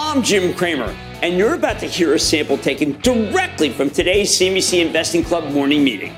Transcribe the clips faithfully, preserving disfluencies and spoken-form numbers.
I'm Jim Cramer, and you're about to hear a sample taken directly from today's C N B C Investing Club morning meeting.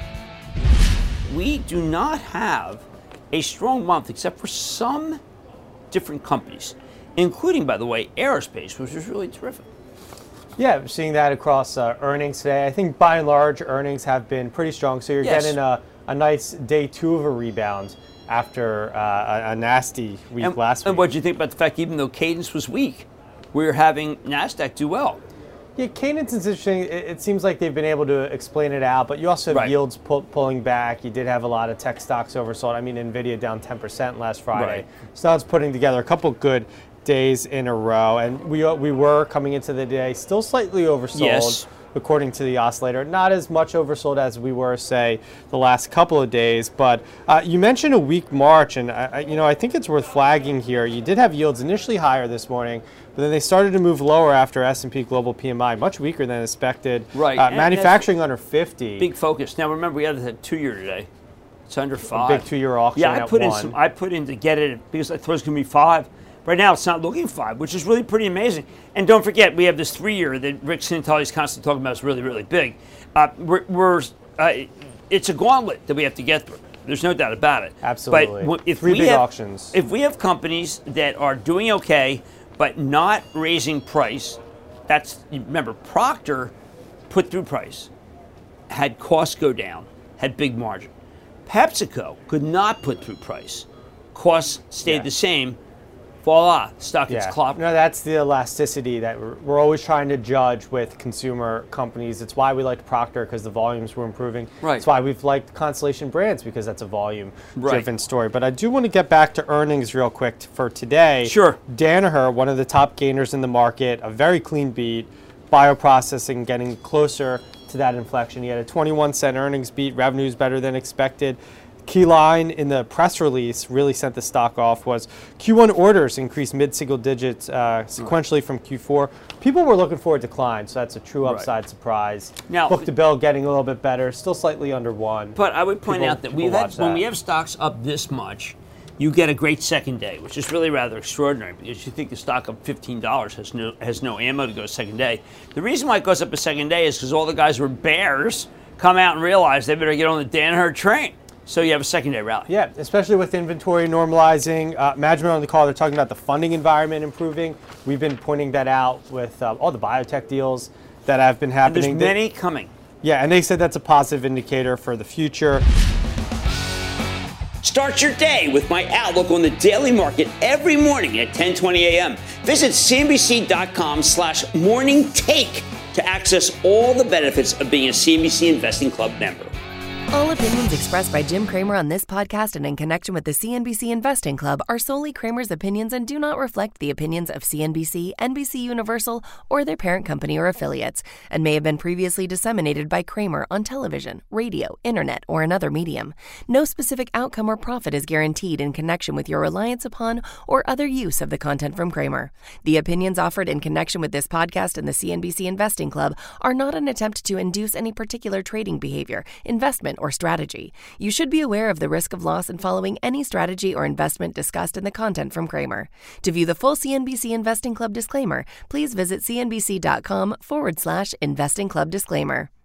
We do not have a strong month except for some different companies, including, by the way, aerospace, which is really terrific. Yeah, we're seeing that across uh, earnings today. I think by and large, earnings have been pretty strong. So you're yes. getting a, a nice day two of a rebound after uh, a, a nasty week and, last week. And what do you think about the fact, even though cadence was weak, we're having NASDAQ do well? Yeah, cadence is interesting. It, it seems like they've been able to explain it out, but you also have right. yields pull, pulling back. You did have a lot of tech stocks oversold. I mean, NVIDIA down ten percent last Friday. Right. So now it's putting together a couple good days in a row. And we we were coming into the day still slightly oversold. Yes. According to the oscillator. Not as much oversold as we were, say, the last couple of days. But uh, you mentioned a weak March, and I, you know I think it's worth flagging here. You did have yields initially higher this morning, but then they started to move lower after S and P Global P M I, much weaker than expected. Right. Uh, manufacturing under fifty. Big focus. Now remember, we had a two-year today. It's under five. A big two-year auction. Yeah, I at put one. in some. I put in to get it because I thought it was going to be five. Right now, it's not looking five, which is really pretty amazing. And don't forget, we have this three-year that Rick Santelli is constantly talking about. Is really, really big. Uh, we're, we're uh, it's a gauntlet that we have to get through. There's no doubt about it. Absolutely. But if Three we big have, auctions. If we have companies that are doing okay but not raising price, that's remember Procter put through price, had costs go down, had big margin. PepsiCo could not put through price, costs stayed yeah. the same. Voila, stock yeah. is clopped. No, that's the elasticity that we're, we're always trying to judge with consumer companies. It's why we liked Procter, because the volumes were improving. Right. It's why we've liked Constellation Brands, because that's a volume-driven right. story. But I do want to get back to earnings real quick for today. Sure. Danaher, one of the top gainers in the market, a very clean beat. Bioprocessing getting closer to that inflection. He had a twenty-one cent earnings beat. Revenues better than expected. Key line in the press release really sent the stock off was Q one orders increased mid-single digits uh, sequentially right. from Q four. People were looking for a decline, so that's a true upside right. surprise. Now, book-to-bill getting a little bit better, still slightly under one. But I would point people, out that, we've had, that when we have stocks up this much, you get a great second day, which is really rather extraordinary because you think the stock up fifteen dollars has no, has no ammo to go second day. The reason why it goes up a second day is because all the guys who are bears come out and realize they better get on the Danaher train. So you have a secondary rally. Yeah, especially with inventory normalizing. Uh, management on the call, they're talking about the funding environment improving. We've been pointing that out with uh, all the biotech deals that have been happening. And there's many coming. Yeah, and they said that's a positive indicator for the future. Start your day with my outlook on the daily market every morning at ten twenty a.m. Visit cnbc.com slash morning take to access all the benefits of being a C N B C Investing Club member. All opinions expressed by Jim Cramer on this podcast and in connection with the C N B C Investing Club are solely Cramer's opinions and do not reflect the opinions of C N B C, N B C Universal, or their parent company or affiliates, and may have been previously disseminated by Cramer on television, radio, internet, or another medium. No specific outcome or profit is guaranteed in connection with your reliance upon or other use of the content from Cramer. The opinions offered in connection with this podcast and the C N B C Investing Club are not an attempt to induce any particular trading behavior, investment, or strategy. You should be aware of the risk of loss in following any strategy or investment discussed in the content from Cramer. To view the full C N B C Investing Club disclaimer, please visit cnbc.com forward slash investing club disclaimer.